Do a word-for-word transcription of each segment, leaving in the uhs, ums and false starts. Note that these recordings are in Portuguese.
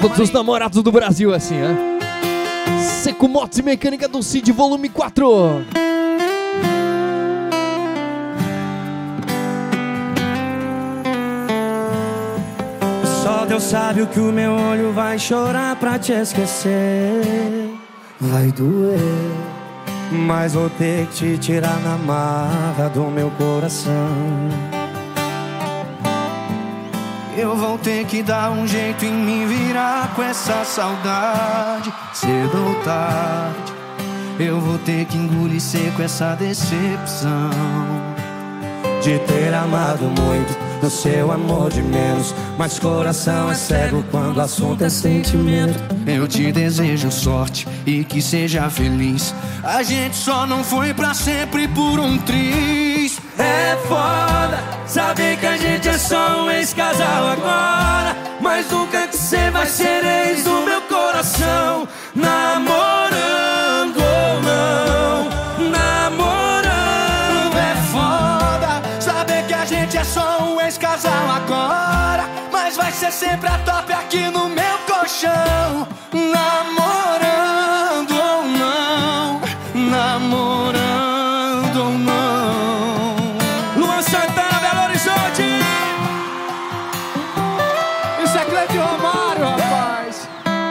todos os namorados do Brasil, assim, né? Seco Motos e Mecânica do Cid, volume quatro. Só Deus sabe o que o meu olho vai chorar pra te esquecer. Vai doer, mas vou ter que te tirar na marra do meu coração. Eu vou ter que dar um jeito em me virar com essa saudade. Cedo ou tarde, eu vou ter que engolir seco essa decepção de ter amado muito, no seu amor de menos. Mas coração é cego quando o assunto é sentimento. Eu te desejo sorte e que seja feliz. A gente só não foi pra sempre por um triz. É foda saber que a gente é só um ex-casal agora, mas nunca que cê vai ser ex do meu coração. Namorando ou não, namorando. É foda saber que a gente é só um ex-casal agora, mas vai ser sempre a top aqui no meu colchão. Namorando ou não, namorando ou não. Luan Santana, Belo Horizonte. Isso é Cleide Romário, rapaz.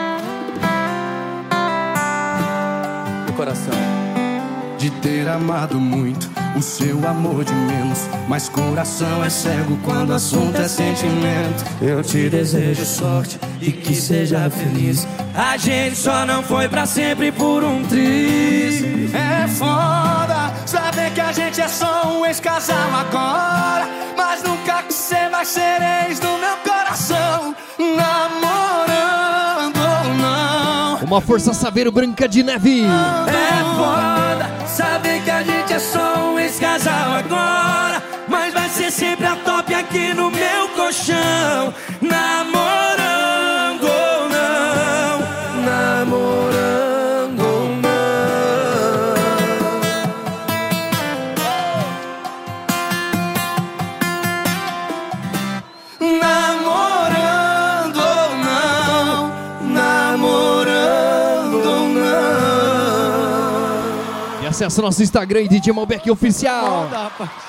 Do coração. De ter amado muito, o seu amor de menos. Mas coração é cego quando o assunto é sentimento. Eu te desejo sorte e que seja feliz. A gente só não foi pra sempre por um triz. É foda saber que a gente é só um ex-casal agora, mas nunca que cê vai ser ex do meu coração. Namorando ou não. Uma força saber o Branca de Neve. É foda saber que a gente é só um ex-casal agora, mas vai ser sempre a top aqui no meu colchão. Namorando ou não, namorando ou não. Namorando ou não, namorando ou não. E acessa nosso Instagram, D J Malbec Oficial. Não dá, rapaz.